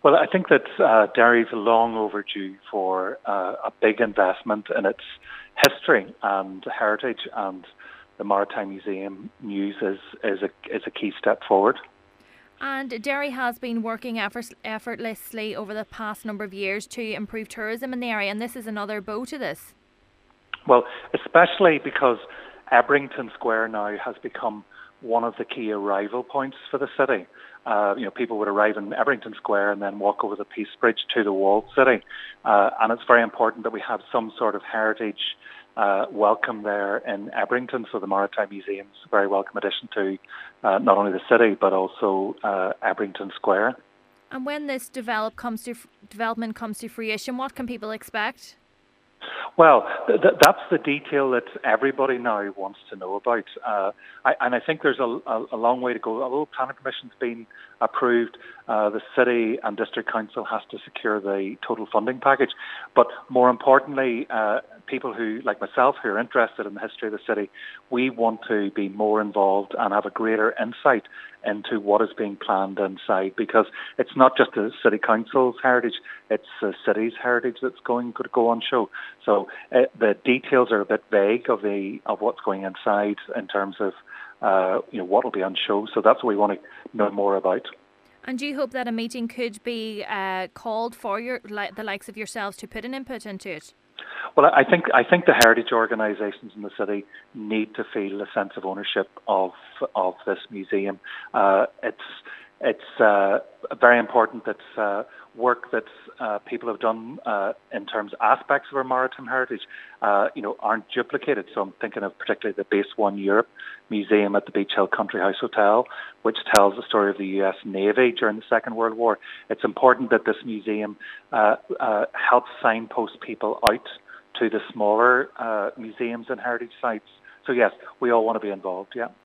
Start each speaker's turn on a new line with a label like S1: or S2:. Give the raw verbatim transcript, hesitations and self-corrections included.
S1: Well, I think that uh, Derry's long overdue for uh, a big investment in its history and heritage, and the Maritime Museum News is, is, a, is a key step forward.
S2: And Derry has been working effort- effortlessly over the past number of years to improve tourism in the area, and this is another bow to this.
S1: Well, especially because Ebrington Square now has become one of the key arrival points for the city. Uh, you know, people would arrive in Ebrington Square and then walk over the Peace Bridge to the walled city. Uh, and it's very important that we have some sort of heritage uh, welcome there in Ebrington. So the Maritime Museum is a very welcome addition to uh, not only the city, but also uh, Ebrington Square.
S2: And when this develop comes to development comes to fruition, what can people expect?
S1: Well, th- th- that's the detail that everybody now wants to know about. Uh, I, and I think there's a, a, a long way to go. Although planning permission's been approved, uh, the City and District Council has to secure the total funding package. But more importantly, uh, people who, like myself, who are interested in the history of the city, we want to be more involved and have a greater insight into what is being planned inside, because it's not just the City Council's heritage, it's the city's heritage that's going to go on show. So uh, the details are a bit vague of the of what's going inside in terms of uh, you know what will be on show. So that's what we want to know more about.
S2: And do you hope that a meeting could be uh, called for your like, the likes of yourselves to put an input into it?
S1: Well, I think I think the heritage organisations in the city need to feel a sense of ownership of of this museum. Uh, it's it's uh, very important that uh, work that uh, people have done uh, in terms of aspects of our maritime heritage, uh, you know, aren't duplicated. So I'm thinking of particularly the Base One Europe Museum at the Beach Hill Country House Hotel, which tells the story of the U S Navy during the Second World War. It's important that this museum uh, uh, helps signpost people out to the smaller uh, museums and heritage sites. So yes, we all want to be involved, yeah.